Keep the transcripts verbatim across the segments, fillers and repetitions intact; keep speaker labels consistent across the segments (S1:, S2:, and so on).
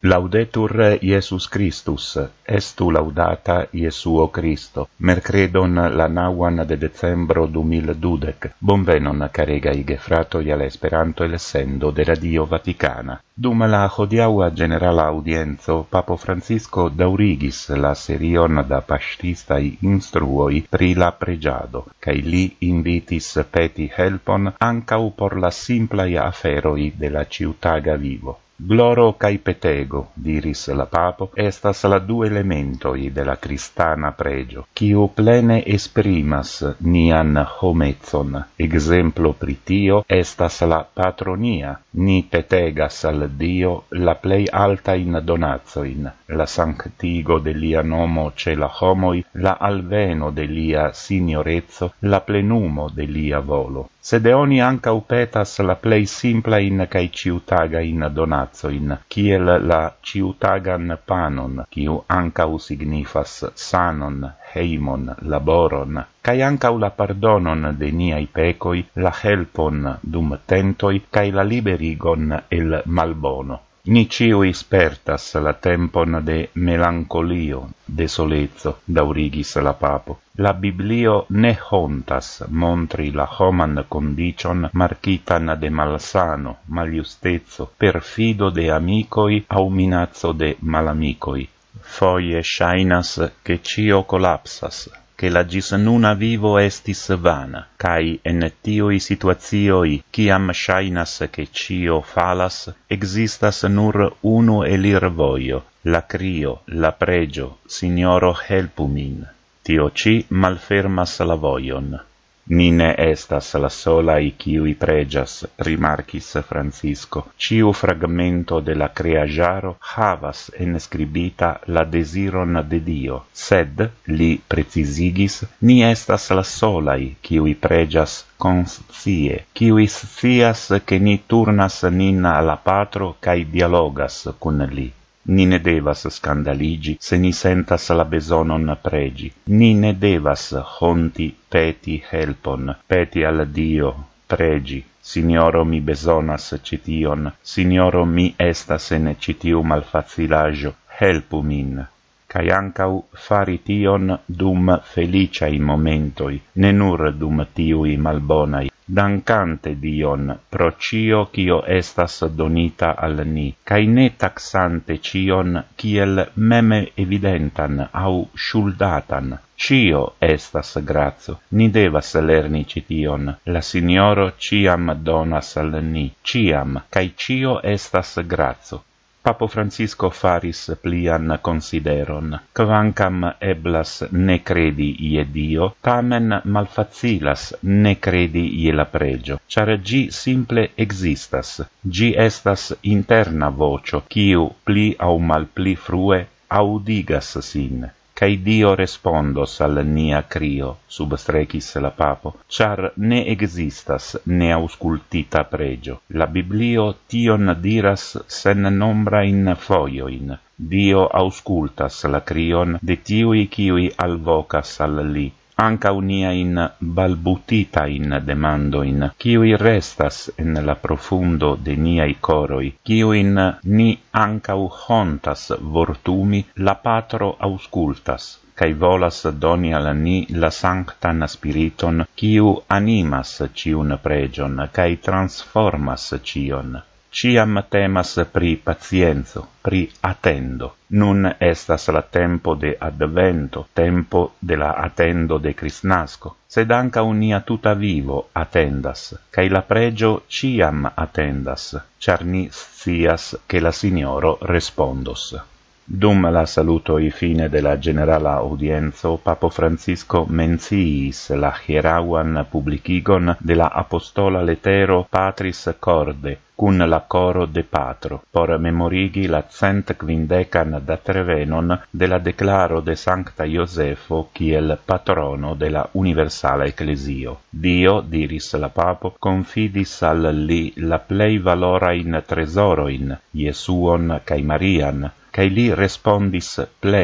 S1: Laudetur Iesus Christus, estu laudata Iesuo Christo. Mercredon la nauan de decembro du mil dudec. Bonvenon caregai gefratoi al Esperanto el sendo de Radio Vaticana. Dum la hodiaua generala audienzo, Papo Francisco daurigis la serion da pastistai instruoi pri la pregiado, cae li invitis peti helpon ancau por la simplai aferoi de la ciutaga vivo. Gloro cae petego, diris la papo, estas la du elementoi de la cristana pregio, quiu plene esprimas nian homezzon. Exemplo pri tio estas la patronia, ni petegas al Dio la plei altain donatsoin, la sanctigo de lia nomo ce la homoi, la alveno de lia signorezzo, la plenumo de lia volo. Sed oni ancau petas la plei simplain cae ciutagain donatsoin, kiel la ciutagan panon, kiu ancau signifas sanon, heimon, laboron, cae ancau la pardonon de niai pecoi, la helpon dum tentoi, cae la liberigon el malbono. Ni ciui spertas la tempon de melancolio, desolezzo, daurigis la papo. La Biblio ne hontas montri la homan condicion marcitan de malsano, maliustezzo, perfido de amicoi au minazzo de malamicoi. Foie shainas che cio collapsas, che la gis nuna vivo estis vana, cae en tioi situazioi, ciam shainas che cio falas, existas nur unu elir voio, la crio, la pregio, Signoro helpu min. Tio ci malfermas la voion. Ni ne estas la solai quiui pregias, rimarcis Francisco. Ciu fragmento de la creagiaro havas enscribita la desiron de Dio, sed, li precisigis, ni estas la solai quiui pregias conscie, quiui scias che ni turnas nin alla patro cae dialogas cun li. Ni ne devas scandaligi se ni sentas la besonon pregi. Ni ne devas honti peti helpon, peti al Dio, pregi. Signoro mi besonas cition, Signoro mi estas en citiu malfacilaggio, helpu min. Cae ancau fari tion dum feliciai momentoi, ne nur dum tiui malbonai, dancante Dion pro cio cio estas donita al ni, cae ne taxante cion kiel meme evidentan au shuldatan. Cio estas grazo, ni devas lerni cition, la Signoro ciam donas al ni, ciam, cae cio estas grazo. Papo Francisco faris plian consideron. Quancam eblas ne credi ie Dio, tamen malfacilas ne credi ie la pregio, char gi simple existas. Gi estas interna vocio, quiu pli au mal pli frue audigas sin. Cae Dio respondos al nia crio, substrecis la papo, char ne existas ne auscultita pregio. La Biblio tion diras sen nombrain foioin. Dio auscultas la crion de tiui quiui alvocas al li, ancau niain balbutitain demandoin, quiui restas en la profundo de niai coroi, quiuin ni ancau hontas vortumi, la patro auscultas, cae volas doni al ni la sanctan spiriton, quiu animas ciun pregion, cae transformas cion. Ciam temas pri pacienzo, pri attendo. Nun estas la tempo de advento, tempo de la attendo de Cristnasco, sed anca unia tuta vivo attendas, cae la pregio ciam attendas, char ni scias che la Signoro respondos. Dum la salutoi fine de la generala audienzo, Papo Francisco menciis la hierauan publicigon de la apostola lettero Patris Corde, cun la coro de Patro, por memorigi la cent quindecan datrevenon de la declaro de Sancta Iosefo kiel patrono de la universala ecclesio. Dio, diris la papo, confidis al li la plei valorain tresoroin, Iesuon cae Marian, cae li respondis plene,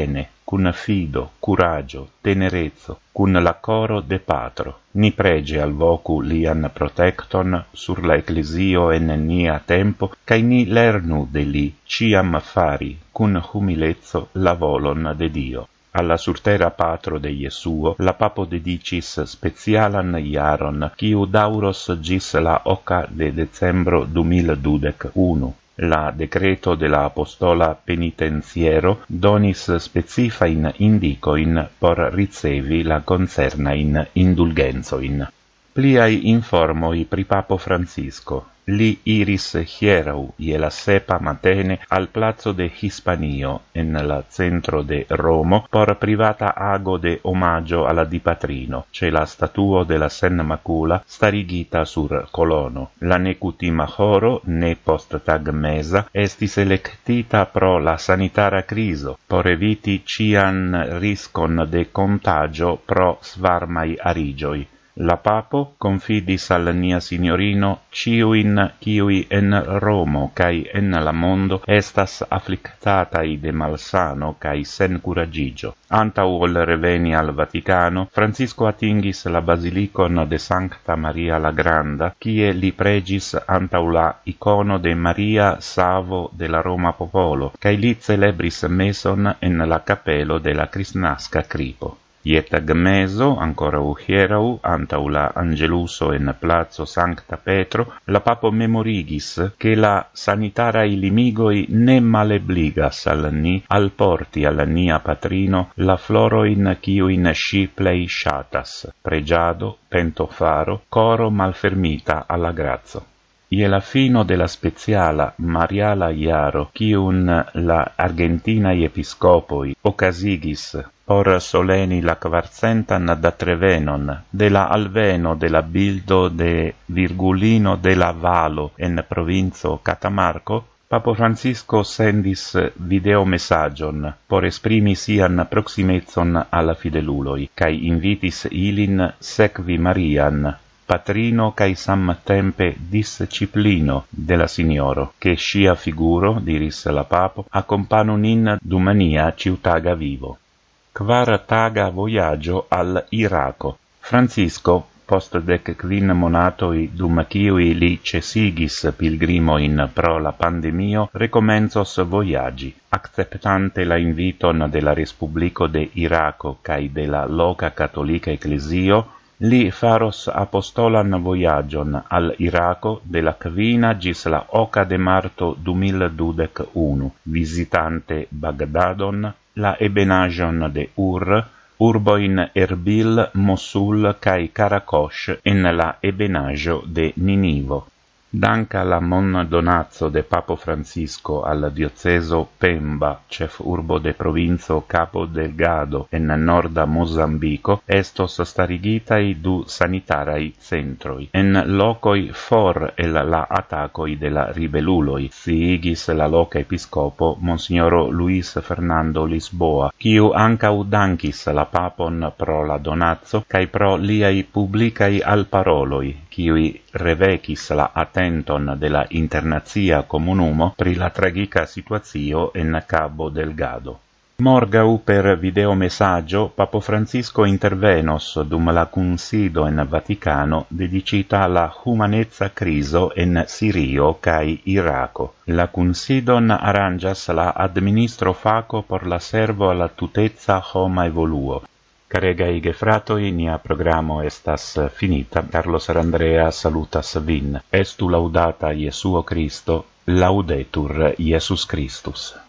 S1: cun fido, curagio, tenerezzo, cun la coro de patro, ni prege al vocu lian protecton sur la ecclesio en nia tempo, cae ni lernu de li ciam fari, cun humilezzo, la volon de Dio. Alla surtera patro de Iesuo, la papo dedicis specialan iaron, quiu dauros gis la oca de decembro du mil dudec unu. La decreto de la apostola penitenziero donis specifain indicoin por ricevi la concernain indulgenzoin. Pliai informoi pri Papo Francisco. Li iris hierau ie la sepa matene al plazo de Hispanio en la centro de Romo por privata ago de omaggio alla di Patrino, ce la statuo de la Sen Macula starigita sur colono. La necutima horo, ne post tag mesa, estis electita pro la sanitara criso, por eviti cian riscon de contagio pro svarmai arigioi. La papo confidis al nia signorino ciuin ciui en Romo cae en la mondo estas afflictatai de malsano cae sen curagigio. Antau ol reveni al Vaticano, Francisco atingis la basilicon de Sancta Maria la Granda, cie li pregis antau la icono de Maria Savo de la Roma Popolo, cae li celebris meson en la capelo de la Cristnasca Cripo. Ietag meso, ancora uhierau, antau la Angeluso en plazo Sancta Petro, la papo memorigis che la sanitarai limigoi ne malebligas al ni al porti al nia patrino la floroin ciuin sci plei shatas, pregiado, pentofaro, coro malfermita alla grazzo. Ie la fino de la speciala Mariala Iaro, ciun la Argentinai episcopoi occasigis por soleni la quarcentan da Trevenon, de la alveno de la bildo de Virgulino de la Valo en provinzo Catamarco, Papo Francisco sendis video messagion por esprimi sian proximezon alla fideluloi, cae invitis ilin sequi Marian, patrino cae samtempe disciplino de la signoro, che scia figuro, diris la papo, accompanu nin dumania ciutaga vivo. Quar taga voyaggio al Iraco. Francisco, post dec quin monatoi dum ciui li cesigis pilgrimoin pro la pandemio, recomenzos voyagi, acceptante la inviton de la Respublico de Iraco cae de la loca cattolica ecclesio, li faros apostolan voyagion al Iraco de la quina gis la oca de marto du mil dudec unu, visitante Bagdadon, la ebenagion de Ur, urboin Erbil, Mosul cae Karakosh en la ebenagio de Ninivo. Danca la mon donazzo de Papo Francisco al dioceso Pemba, cef urbo de provinzo Cabo Delgado en norda Mozambico, estos starigitai du sanitarai centroi. En locoi for el la atacoi de la ribeluloi, siigis la loca episcopo Monsignoro Luis Fernando Lisboa, quiu ancau dankis la papon pro la donazzo, cae pro liai publicai alparoloi, quiui revecis la attenton de la internazia comunumo pri la tragica situazio en Cabo Delgado. Morgau per videomessaggio Papo Francisco intervenos dum la cunsido en Vaticano dedicita alla humanezza criso en Sirio cae Iraco. La cunsidon arrangias la administro faco por la servo alla tutezza homa evoluo. Caregai gefratoi, nia programo estas finita. Carlos Arandrea salutas vin. Estu laudata Iesuo Christo, laudetur Iesus Christus.